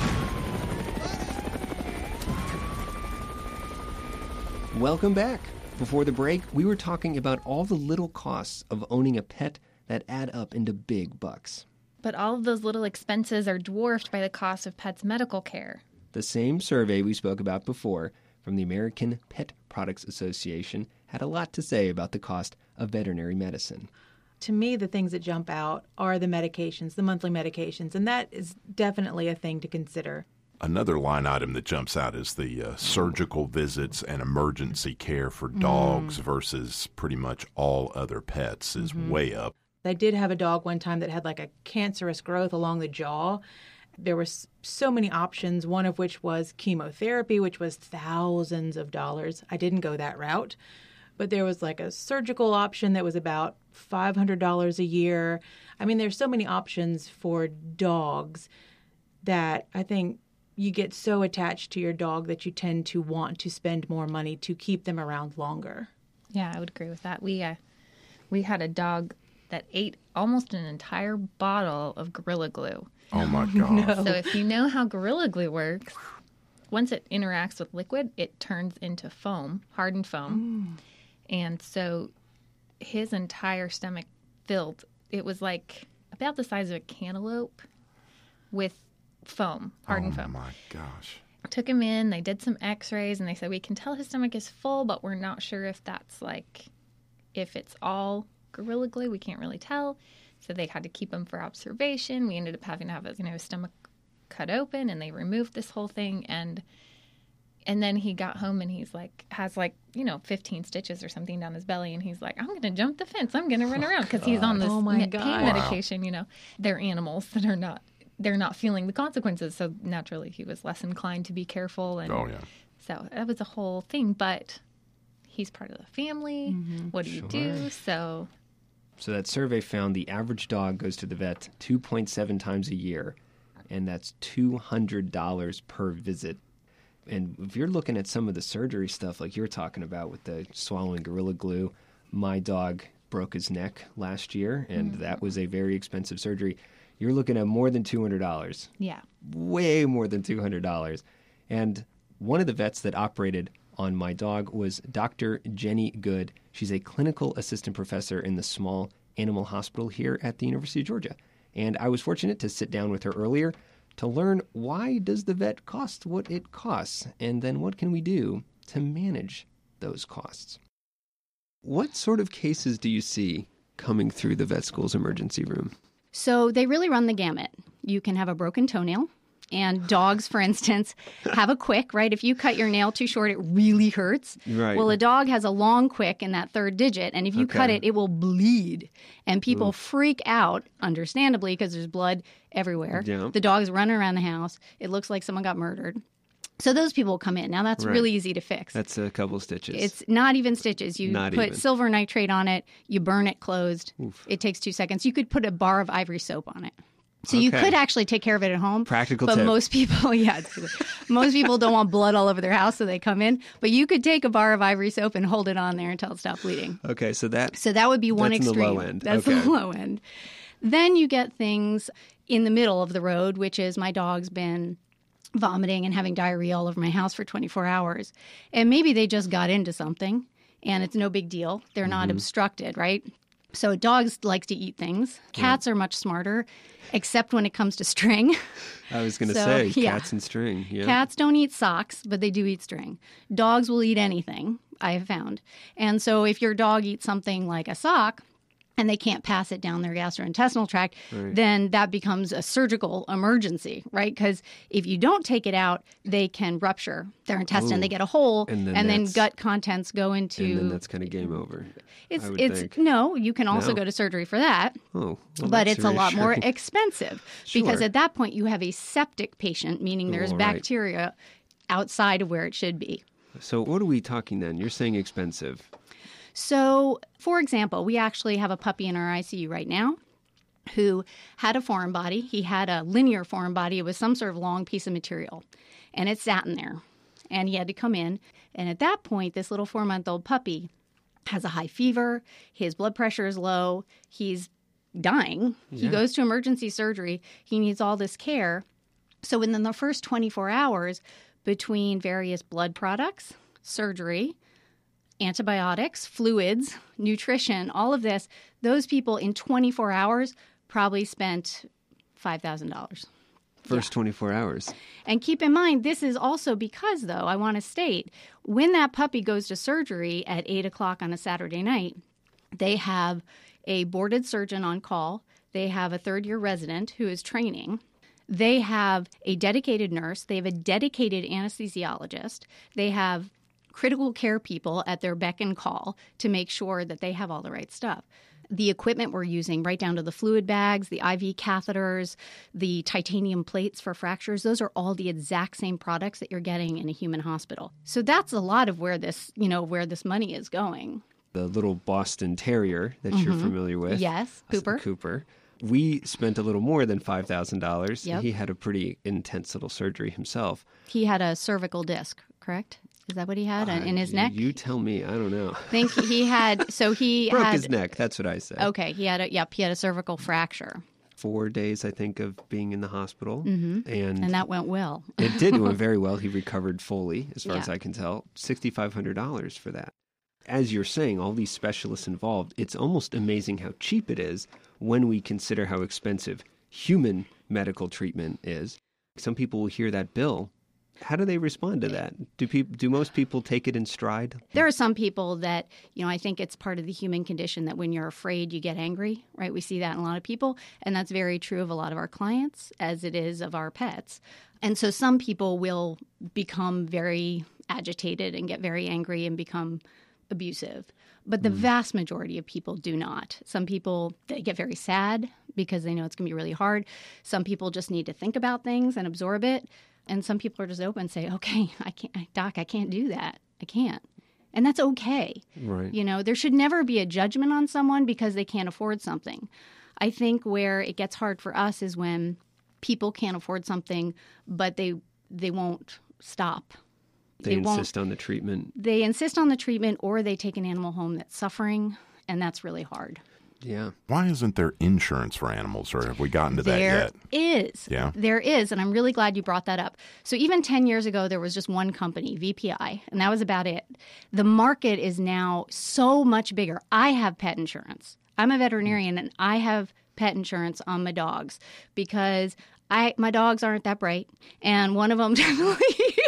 Buddy. Welcome back. Before the break, we were talking about all the little costs of owning a pet that add up into big bucks. But all of those little expenses are dwarfed by the cost of pets' medical care. The same survey we spoke about before from the American Pet Products Association had a lot to say about the cost of veterinary medicine. To me, the things that jump out are the medications, the monthly medications, and that is definitely a thing to consider. Another line item that jumps out is the uh, surgical visits and emergency care for dogs mm. versus pretty much all other pets is mm-hmm. way up. I did have a dog one time that had like a cancerous growth along the jaw. There were so many options, one of which was chemotherapy, which was thousands of dollars. I didn't go that route. But there was like a surgical option that was about five hundred dollars a year. I mean, there's so many options for dogs that I think you get so attached to your dog that you tend to want to spend more money to keep them around longer. Yeah, I would agree with that. We uh, we had a dog that ate almost an entire bottle of Gorilla Glue. Oh, my God. No. So if you know how Gorilla Glue works, once it interacts with liquid, it turns into foam, hardened foam. Mm. And so his entire stomach filled. It was like about the size of a cantaloupe with foam, hardened oh foam. Oh, my gosh. Took him in. They did some x-rays, and they said, we can tell his stomach is full, but we're not sure if that's like, if it's all Gorilla Glue. We can't really tell. So they had to keep him for observation. We ended up having to have his, you know, his stomach cut open, and they removed this whole thing. And and then he got home, and he's like, has like, you know, fifteen stitches or something down his belly. And he's like, I'm going to jump the fence. I'm going to run around because he's on this oh my pain God. medication, you know. They're animals that are not, they're not feeling the consequences. So naturally he was less inclined to be careful. And oh, yeah. So that was a whole thing. But he's part of the family. Mm-hmm. What do you Sure. do? So... So that survey found the average dog goes to the vet two point seven times a year, and that's two hundred dollars per visit. And if you're looking at some of the surgery stuff like you're talking about with the swallowing Gorilla Glue, my dog broke his neck last year, and mm-hmm. that was a very expensive surgery. You're looking at more than two hundred dollars. Yeah. Way more than two hundred dollars. And one of the vets that operated on my dog was Doctor Jenny Good. She's a clinical assistant professor in the small animal hospital here at the University of Georgia. And I was fortunate to sit down with her earlier to learn why does the vet cost what it costs, and then what can we do to manage those costs. What sort of cases do you see coming through the vet school's emergency room? So they really run the gamut. You can have a broken toenail. And dogs, for instance, have a quick, right? If you cut your nail too short, it really hurts. Right. Well, a dog has a long quick in that third digit, and if you Okay. cut it, it will bleed. And people Oof. freak out, understandably, because there's blood everywhere. Yeah. The dog's running around the house. It looks like someone got murdered. So those people will come in. Now, that's Right. really easy to fix. That's a couple stitches. It's not even stitches. You Not put even. silver nitrate on it. You burn it closed. Oof. It takes two seconds. You could put a bar of ivory soap on it. So you Okay. could actually take care of it at home. Practical but tip. most people, yeah, it's- most people don't want blood all over their house, so they come in. But you could take a bar of ivory soap and hold it on there until it stopped bleeding. Okay, so that So that would be one That's in the extreme. low end. That's Okay. the low end. Then you get things in the middle of the road, which is my dog's been vomiting and having diarrhea all over my house for twenty-four hours. And maybe they just got into something and it's no big deal. They're Mm-hmm. not obstructed, right? So dogs like to eat things. Cats are much smarter, except when it comes to string. I was going to So, say yeah. cats and string. Yeah. Cats don't eat socks, but they do eat string. Dogs will eat anything, I have found. And so if your dog eats something like a sock, and they can't pass it down their gastrointestinal tract, right. then that becomes a surgical emergency, right? Because if you don't take it out, they can rupture their intestine. Ooh. They get a hole, and then, and then gut contents go into... And then that's kind of game over, It's I would it's think. No, you can also No. go to surgery for that. Oh, well, but that's it's a lot more reassuring. expensive Sure. because at that point you have a septic patient, meaning there's Oh, right. bacteria outside of where it should be. So what are we talking then? You're saying expensive. So, for example, we actually have a puppy in our I C U right now who had a foreign body. He had a linear foreign body. It was some sort of long piece of material, and it sat in there. And he had to come in. And at that point, this little four-month-old puppy has a high fever. His blood pressure is low. He's dying. Yeah. He goes to emergency surgery. He needs all this care. So within the first twenty-four hours, between various blood products, surgery, antibiotics, fluids, nutrition, all of this, those people in twenty-four hours probably spent five thousand dollars. First Yeah. twenty-four hours. And keep in mind, this is also because, though, I want to state, when that puppy goes to surgery at eight o'clock on a Saturday night, they have a boarded surgeon on call. They have a third-year resident who is training. They have a dedicated nurse. They have a dedicated anesthesiologist. They have critical care people at their beck and call to make sure that they have all the right stuff. The equipment we're using, right down to the fluid bags, the I V catheters, the titanium plates for fractures, those are all the exact same products that you're getting in a human hospital. So that's a lot of where this, you know, where this money is going. The little Boston Terrier that you're familiar with. Yes, Cooper. Cooper. We spent a little more than five thousand dollars. Yep. He had a pretty intense little surgery himself. He had a cervical disc, correct? Is that what he had in his Uh, neck? You tell me. I don't know. I think he had, so he Broke had, his neck. That's what I said. okay, he had a, yep, he had a cervical fracture. Four days, I think, of being in the hospital. Mm-hmm. And, And that went well. it did went very well. He recovered fully, as far Yeah. as I can tell. six thousand five hundred dollars for that. As you're saying, all these specialists involved, it's almost amazing how cheap it is when we consider how expensive human medical treatment is. Some people will hear that bill. How do they respond to that? Do people, do most people take it in stride? There are some people that, you know, I think it's part of the human condition that when you're afraid, you get angry, right? We see that in a lot of people. And that's very true of a lot of our clients, as it is of our pets. And so some people will become very agitated and get very angry and become abusive. But the mm. vast majority of people do not. Some people, they get very sad because they know it's going to be really hard. Some people just need to think about things and absorb it. And some people are just open and say, okay, I can't, doc, I can't do that. I can't. And that's okay. Right. You know, there should never be a judgment on someone because they can't afford something. I think where it gets hard for us is when people can't afford something, but they they won't stop. They, they insist won't, on the treatment. They insist on the treatment, or they take an animal home that's suffering, and that's really hard. Yeah. Why isn't there insurance for animals, or have we gotten to that There yet? is. Yeah. There is, and I'm really glad you brought that up. So even ten years ago, there was just one company, V P I, and that was about it. The market is now so much bigger. I have pet insurance. I'm a veterinarian, and I have pet insurance on my dogs because I my dogs aren't that bright, and one of them definitely...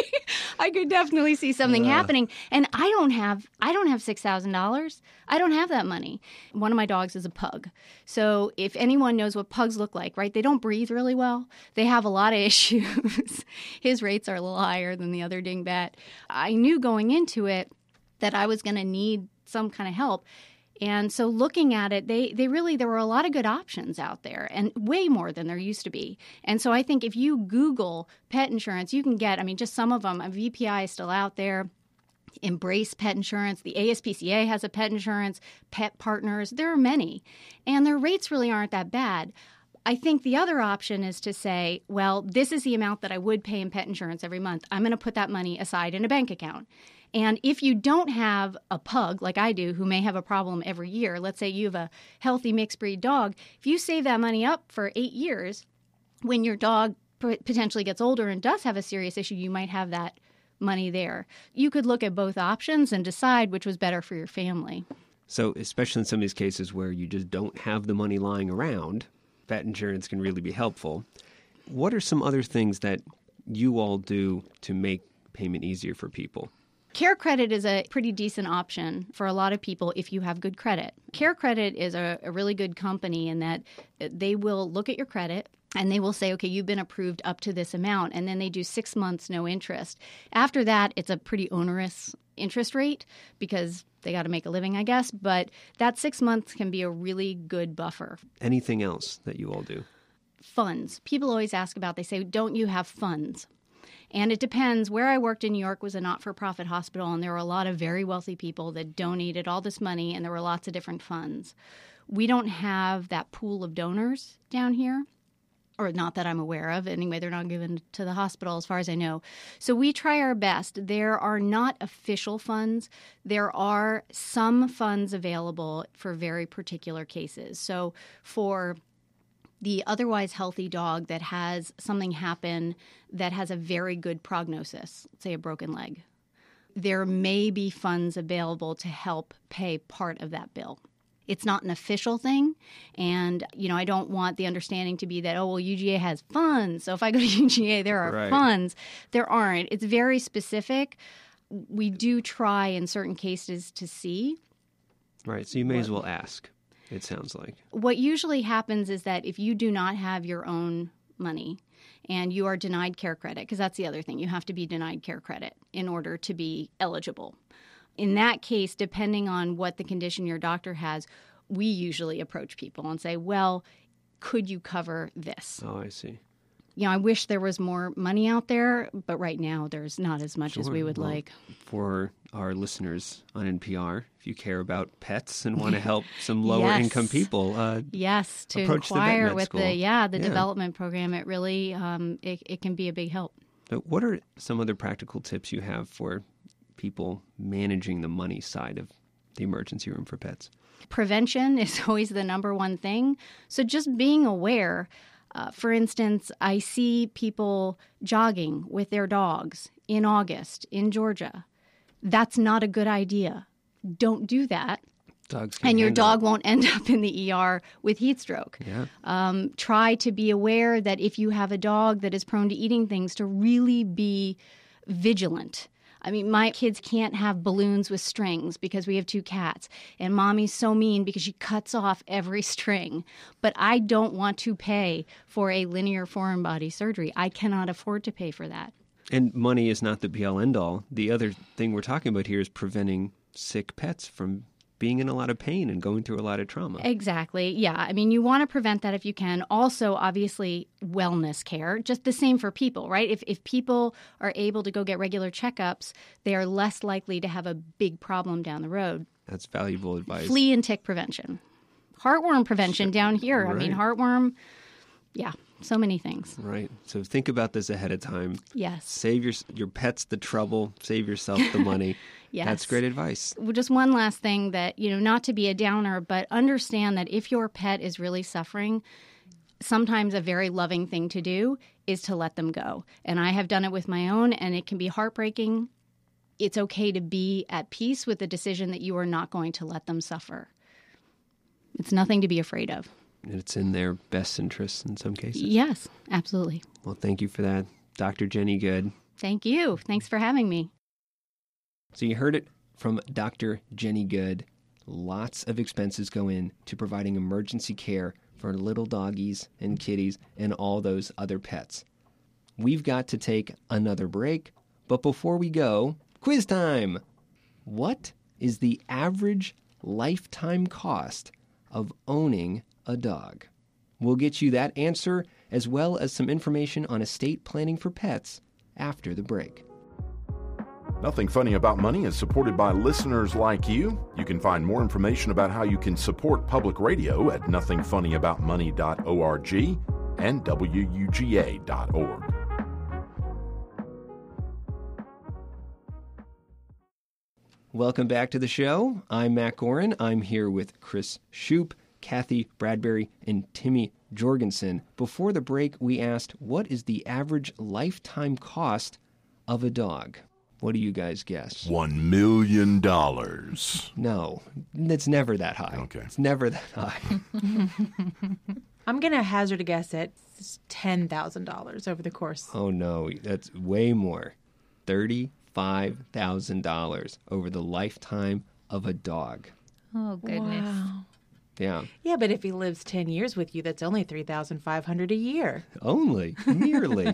I could definitely see something uh. happening, and I don't have I don't have six thousand dollars. I don't have that money. One of my dogs is a pug, so if anyone knows what pugs look like, right? They don't breathe really well. They have a lot of issues. His rates are a little higher than the other dingbat. I knew going into it that I was going to need some kind of help. And so looking at it, they, they really, there were a lot of good options out there and way more than there used to be. And so I think if you Google pet insurance, you can get, I mean, just some of them. V P I is still out there. Embrace Pet Insurance. The A S P C A has a pet insurance. Pet Partners. There are many. And their rates really aren't that bad. I think the other option is to say, well, this is the amount that I would pay in pet insurance every month. I'm going to put that money aside in a bank account. And if you don't have a pug like I do, who may have a problem every year, let's say you have a healthy mixed breed dog, if you save that money up for eight years, when your dog p- potentially gets older and does have a serious issue, you might have that money there. You could look at both options and decide which was better for your family. So especially in some of these cases where you just don't have the money lying around, pet insurance can really be helpful. What are some other things that you all do to make payment easier for people? Care Credit is a pretty decent option for a lot of people if you have good credit. Care Credit is a, a really good company in that they will look at your credit and they will say, okay, you've been approved up to this amount, and then they do six months no interest. After that, it's a pretty onerous interest rate because they got to make a living, I guess, but that six months can be a really good buffer. Anything else that you all do? Funds. People always ask about, they say, don't you have funds? And it depends. Where I worked in New York was a not-for-profit hospital, and there were a lot of very wealthy people that donated all this money, and there were lots of different funds. We don't have that pool of donors down here, or not that I'm aware of. Anyway, they're not given to the hospital as far as I know. So we try our best. There are not official funds. There are some funds available for very particular cases. So for the otherwise healthy dog that has something happen that has a very good prognosis, say a broken leg, there may be funds available to help pay part of that bill. It's not an official thing, and, you know, I don't want the understanding to be that, oh, well, U G A has funds, so if I go to U G A, there are Right. funds. There aren't. It's very specific. We do try in certain cases to see. Right, so you may as well ask, it sounds like. What usually happens is that if you do not have your own money and you are denied care credit, because that's the other thing, you have to be denied care credit in order to be eligible. In that case, depending on what the condition your doctor has, we usually approach people and say, well, could you cover this? Oh, I see. You know, I wish there was more money out there, but right now there's not as much as Sure. we would Well, like. For our listeners on N P R, if you care about pets and want to help some lower-income Yes. people, uh, Yes, to approach the vet inquire med with school. the yeah the Yeah. development program, it really um, it, it can be a big help. but what are some other practical tips you have for people managing the money side of the emergency room for pets? Prevention is always the number one thing. So just being aware. Uh, for instance, I see people jogging with their dogs in August in Georgia. That's not a good idea. Don't do that. Dogs can And your handle dog it. won't end up in the E R with heat stroke. Yeah. Um, try to be aware that if you have a dog that is prone to eating things, to really be vigilant. I mean, my kids can't have balloons with strings because we have two cats. And mommy's so mean because she cuts off every string. But I don't want to pay for a linear foreign body surgery. I cannot afford to pay for that. And money is not the be-all, end-all. The other thing we're talking about here is preventing sick pets from being in a lot of pain and going through a lot of trauma. Exactly. Yeah. I mean, you want to prevent that if you can. Also, obviously, wellness care, just the same for people, right? If if people are able to go get regular checkups, they are less likely to have a big problem down the road. That's valuable advice. Flea and tick prevention. Heartworm prevention down here. I mean, Right. heartworm, yeah, so many things. Right. So think about this ahead of time. Yes. Save your your pets the trouble. Save yourself the money. Yes. That's great advice. Well, just one last thing that, you know, not to be a downer, but understand that if your pet is really suffering, sometimes a very loving thing to do is to let them go. And I have done it with my own, and it can be heartbreaking. It's okay to be at peace with the decision that you are not going to let them suffer. It's nothing to be afraid of. It's in their best interest in some cases. Yes, absolutely. Well, thank you for that, Doctor Jenny Good. Thank you. Thanks for having me. So you heard it from Doctor Jenny Good. Lots of expenses go in to providing emergency care for little doggies and kitties and all those other pets. We've got to take another break, but before we go, quiz time! What is the average lifetime cost of owning a dog? We'll get you that answer as well as some information on estate planning for pets after the break. Nothing Funny About Money is supported by listeners like you. You can find more information about how you can support public radio at nothing funny about money dot org and W U G A dot org. Welcome back to the show. I'm Matt Gorin. I'm here with Chris Shoup, Kathy Bradbury, and Timmy Jorgensen. Before the break, we asked, what is the average lifetime cost of a dog? What do you guys guess? One million dollars. No, it's never that high. Okay. It's never that high. I'm going to hazard a guess at ten thousand dollars over the course. Oh, no, that's way more. five thousand dollars over the lifetime of a dog. Oh, goodness. Wow. Yeah. Yeah, but if he lives ten years with you, that's only three thousand five hundred dollars a year. Only, nearly.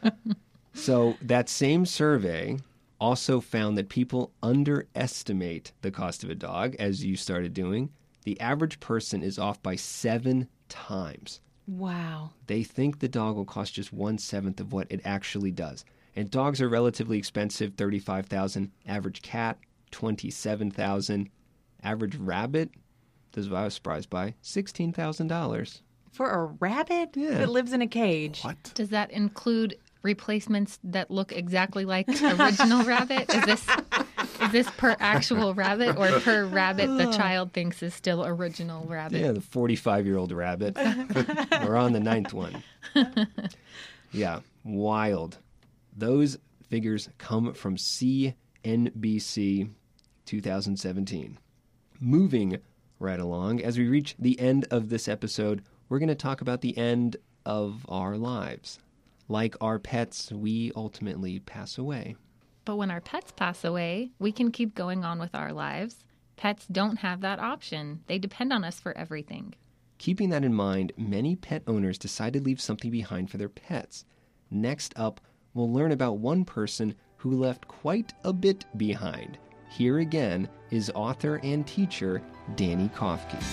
So that same survey also found that people underestimate the cost of a dog, as you started doing. The average person is off by seven times. Wow. They think the dog will cost just one-seventh of what it actually does. And dogs are relatively expensive, thirty-five thousand dollars. Average cat, twenty-seven thousand dollars. Average rabbit, this is what I was surprised by, sixteen thousand dollars. For a rabbit Yeah. that lives in a cage? What? Does that include replacements that look exactly like original rabbit? Is this is this per actual rabbit or per rabbit the child thinks is still original rabbit? Yeah, the forty-five-year-old rabbit. We're on the ninth one. Yeah, wild. Those figures come from C N B C two thousand seventeen. Moving right along, as we reach the end of this episode, we're going to talk about the end of our lives. Like our pets, we ultimately pass away. But when our pets pass away, we can keep going on with our lives. Pets don't have that option. They depend on us for everything. Keeping that in mind, many pet owners decide to leave something behind for their pets. Next up, we'll learn about one person who left quite a bit behind. Here again is author and teacher Danny Kofke.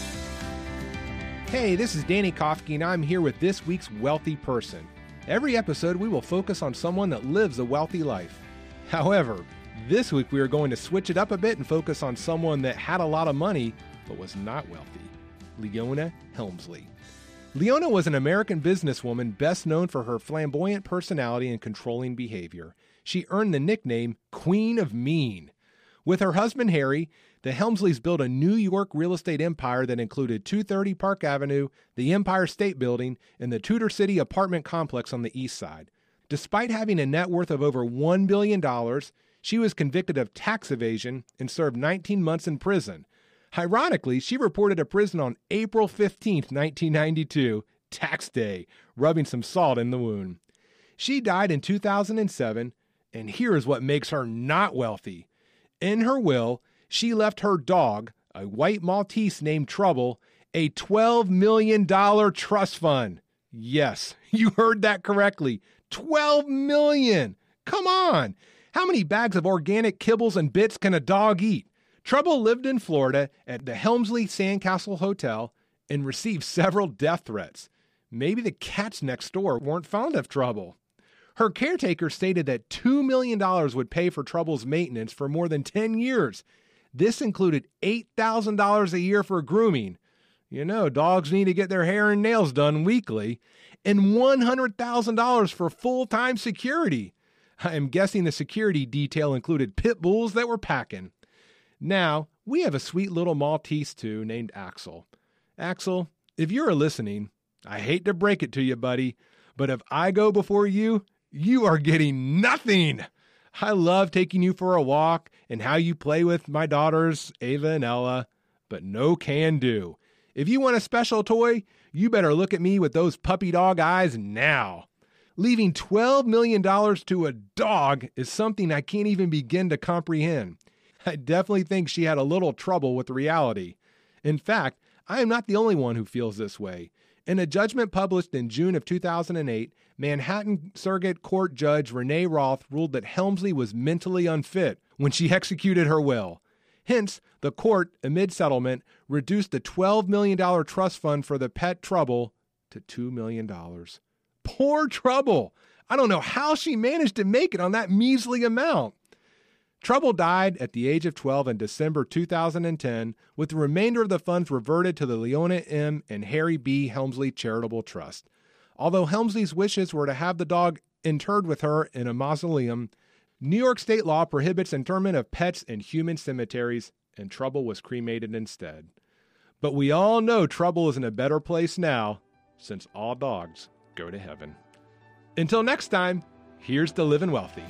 Hey, this is Danny Kofke, and I'm here with this week's Wealthy Person. Every episode, we will focus on someone that lives a wealthy life. However, this week we are going to switch it up a bit and focus on someone that had a lot of money but was not wealthy. Leona Helmsley. Leona was an American businesswoman best known for her flamboyant personality and controlling behavior. She earned the nickname Queen of Mean. With her husband Harry, the Helmsleys built a New York real estate empire that included two thirty Park Avenue, the Empire State Building, and the Tudor City apartment complex on the east side. Despite having a net worth of over one billion dollars, she was convicted of tax evasion and served nineteen months in prison. Ironically, she reported to prison on April fifteenth, nineteen ninety-two, tax day, rubbing some salt in the wound. She died in two thousand seven, and here is what makes her not wealthy. In her will, she left her dog, a white Maltese named Trouble, a twelve million dollars trust fund. Yes, you heard that correctly. twelve million dollars! Come on! How many bags of organic kibbles and bits can a dog eat? Trouble lived in Florida at the Helmsley Sandcastle Hotel and received several death threats. Maybe the cats next door weren't fond of Trouble. Her caretaker stated that two million dollars would pay for Trouble's maintenance for more than ten years. This included eight thousand dollars a year for grooming. You know, dogs need to get their hair and nails done weekly. And one hundred thousand dollars for full-time security. I am guessing the security detail included pit bulls that were packing. Now, we have a sweet little Maltese too named Axel. Axel, if you're listening, I hate to break it to you, buddy, but if I go before you, you are getting nothing. I love taking you for a walk and how you play with my daughters, Ava and Ella, but no can do. If you want a special toy, you better look at me with those puppy dog eyes now. Leaving twelve million dollars to a dog is something I can't even begin to comprehend. I definitely think she had a little trouble with reality. In fact, I am not the only one who feels this way. In a judgment published in June of two thousand eight, Manhattan Circuit Court Judge Renee Roth ruled that Helmsley was mentally unfit when she executed her will. Hence, the court, amid settlement, reduced the twelve million dollars trust fund for the pet Trouble to two million dollars. Poor Trouble! I don't know how she managed to make it on that measly amount. Trouble died at the age of twelve in December two thousand ten, with the remainder of the funds reverted to the Leona M. and Harry B. Helmsley Charitable Trust. Although Helmsley's wishes were to have the dog interred with her in a mausoleum, New York state law prohibits interment of pets in human cemeteries, and Trouble was cremated instead. But we all know Trouble is in a better place now, since all dogs go to heaven. Until next time, here's to living wealthy.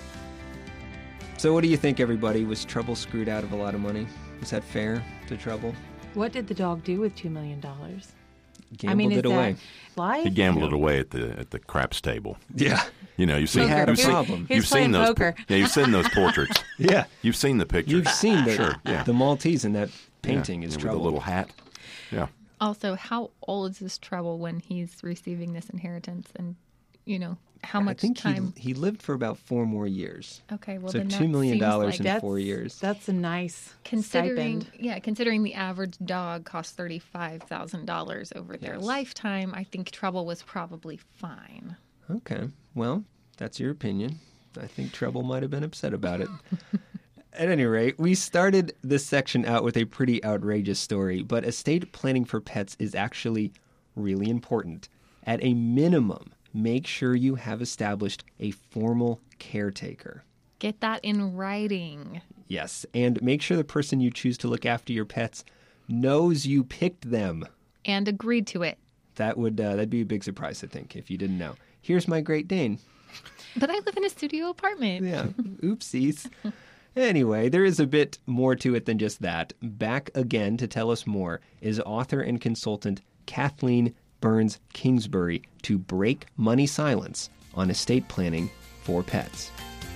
So what do you think, everybody? Was Trouble screwed out of a lot of money? Was that fair to Trouble? What did the dog do with two million dollars? gambled I mean, it is away. that life? He gambled it away at the at the craps table. Yeah. You know, you've seen, He had a you've seen, problem. He was you've seen playing those. poker. Yeah, you've seen those portraits. Yeah. You've seen the pictures. You've seen the, Sure, yeah. the Maltese in that Yeah, painting is yeah, trouble. with a little hat. Yeah. Also, how old is this Trouble when he's receiving this inheritance? And, you know, how much I think time? he, he lived for about four more years. Okay, well, so then two that million seems dollars like in That's, four years. That's a nice Considering, stipend. yeah, considering the average dog costs thirty-five thousand dollars over their Yes. lifetime, I think Trouble was probably fine. Okay. Well, that's your opinion. I think Trouble might have been upset about it. At any rate, we started this section out with a pretty outrageous story, but estate planning for pets is actually really important. At a minimum, make sure you have established a formal caretaker. Get that in writing. Yes, and make sure the person you choose to look after your pets knows you picked them. And agreed to it. That would uh, that'd be a big surprise, I think, if you didn't know. Here's my Great Dane. But I live in a studio apartment. Yeah, oopsies. Anyway, there is a bit more to it than just that. Back again to tell us more is author and consultant Kathleen Burns Kingsbury to break money silence on estate planning for pets.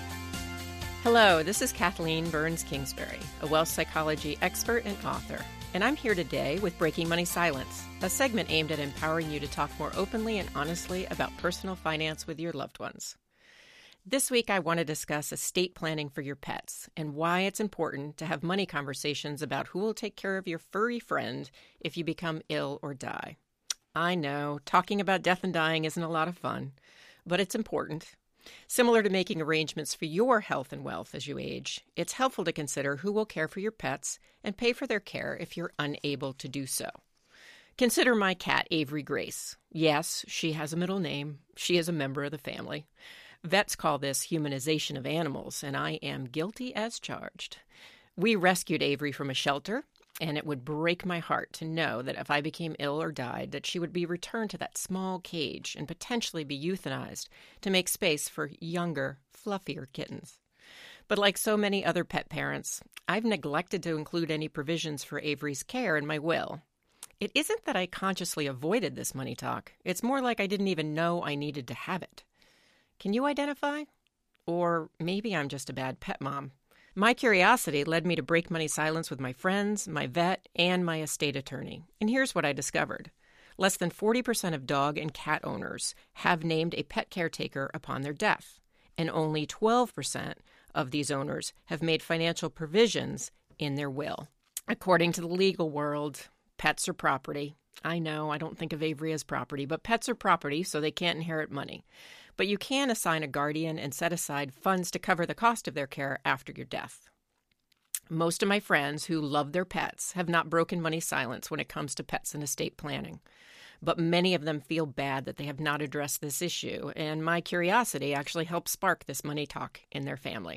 Hello, this is Kathleen Burns Kingsbury, a wealth psychology expert and author. And I'm here today with Breaking Money Silence, a segment aimed at empowering you to talk more openly and honestly about personal finance with your loved ones. This week, I want to discuss estate planning for your pets and why it's important to have money conversations about who will take care of your furry friend if you become ill or die. I know, talking about death and dying isn't a lot of fun, but it's important. Similar to making arrangements for your health and wealth as you age, it's helpful to consider who will care for your pets and pay for their care if you're unable to do so. Consider my cat, Avery Grace. Yes, she has a middle name. She is a member of the family. Vets call this humanization of animals, and I am guilty as charged. We rescued Avery from a shelter, and it would break my heart to know that if I became ill or died, that she would be returned to that small cage and potentially be euthanized to make space for younger, fluffier kittens. But like so many other pet parents, I've neglected to include any provisions for Avery's care in my will. It isn't that I consciously avoided this money talk. It's more like I didn't even know I needed to have it. Can you identify? Or maybe I'm just a bad pet mom. My curiosity led me to break money silence with my friends, my vet, and my estate attorney. And here's what I discovered. Less than forty percent of dog and cat owners have named a pet caretaker upon their death. And only twelve percent of these owners have made financial provisions in their will. According to the legal world, pets are property. I know, I don't think of Avery as property, but pets are property, so they can't inherit money. But you can assign a guardian and set aside funds to cover the cost of their care after your death. Most of my friends who love their pets have not broken money silence when it comes to pets and estate planning. But many of them feel bad that they have not addressed this issue, and my curiosity actually helped spark this money talk in their family.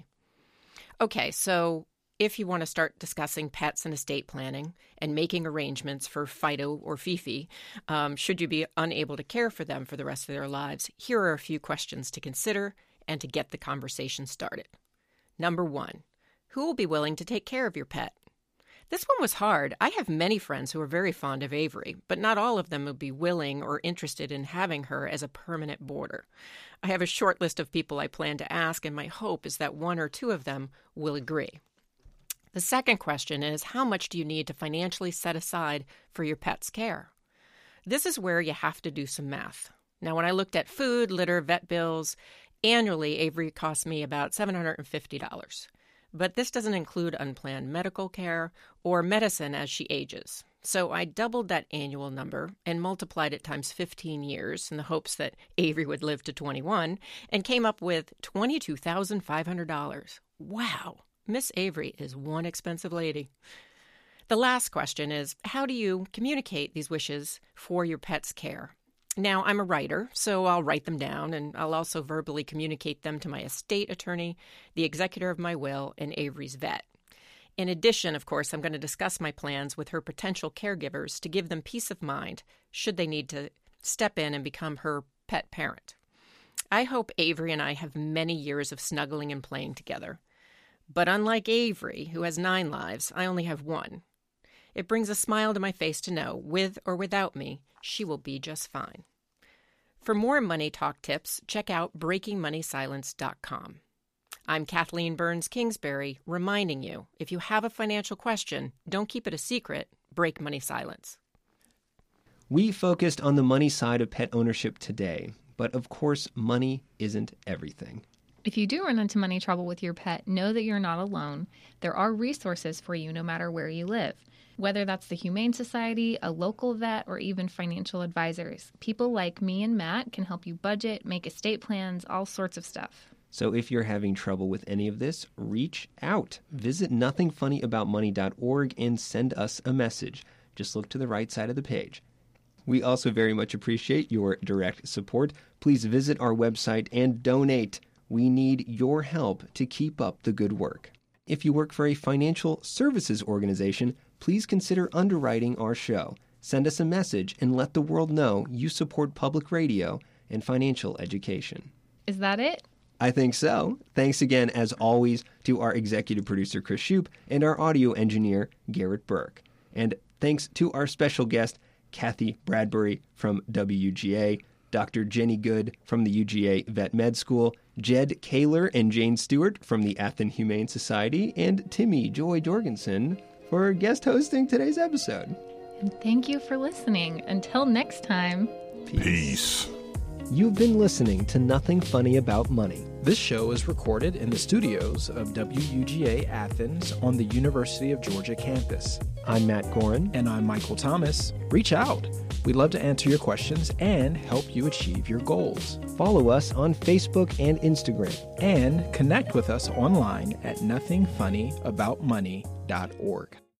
Okay, so if you want to start discussing pets and estate planning and making arrangements for Fido or Fifi, um, should you be unable to care for them for the rest of their lives, here are a few questions to consider and to get the conversation started. Number one, who will be willing to take care of your pet? This one was hard. I have many friends who are very fond of Avery, but not all of them would be willing or interested in having her as a permanent boarder. I have a short list of people I plan to ask, and my hope is that one or two of them will agree. The second question is, how much do you need to financially set aside for your pet's care? This is where you have to do some math. Now, when I looked at food, litter, vet bills, annually, Avery cost me about seven hundred fifty dollars. But this doesn't include unplanned medical care or medicine as she ages. So I doubled that annual number and multiplied it times fifteen years in the hopes that Avery would live to twenty-one and came up with twenty-two thousand five hundred dollars. Wow! Miss Avery is one expensive lady. The last question is, how do you communicate these wishes for your pet's care? Now, I'm a writer, so I'll write them down, and I'll also verbally communicate them to my estate attorney, the executor of my will, and Avery's vet. In addition, of course, I'm going to discuss my plans with her potential caregivers to give them peace of mind should they need to step in and become her pet parent. I hope Avery and I have many years of snuggling and playing together. But unlike Avery, who has nine lives, I only have one. It brings a smile to my face to know, with or without me, she will be just fine. For more money talk tips, check out breaking money silence dot com. I'm Kathleen Burns Kingsbury, reminding you, if you have a financial question, don't keep it a secret, break money silence. We focused on the money side of pet ownership today, but of course, money isn't everything. If you do run into money trouble with your pet, know that you're not alone. There are resources for you no matter where you live. Whether that's the Humane Society, a local vet, or even financial advisors. People like me and Matt can help you budget, make estate plans, all sorts of stuff. So if you're having trouble with any of this, reach out. Visit nothing funny about money dot org and send us a message. Just look to the right side of the page. We also very much appreciate your direct support. Please visit our website and donate. We need your help to keep up the good work. If you work for a financial services organization, please consider underwriting our show. Send us a message and let the world know you support public radio and financial education. Is that it? I think so. Thanks again, as always, to our executive producer, Chris Shoup, and our audio engineer, Garrett Burke. And thanks to our special guest, Kathy Bradbury from W U G A, Doctor Jenny Good from the U G A Vet Med School, Jed Kaler and Jane Stewart from the Athens Humane Society, and Timmy Joy Jorgensen for guest hosting today's episode. And thank you for listening. Until next time. Peace. Peace. You've been listening to Nothing Funny About Money. This show is recorded in the studios of W U G A Athens on the University of Georgia campus. I'm Matt Gorin. And I'm Michael Thomas. Reach out. We'd love to answer your questions and help you achieve your goals. Follow us on Facebook and Instagram. And connect with us online at nothing funny about money dot org.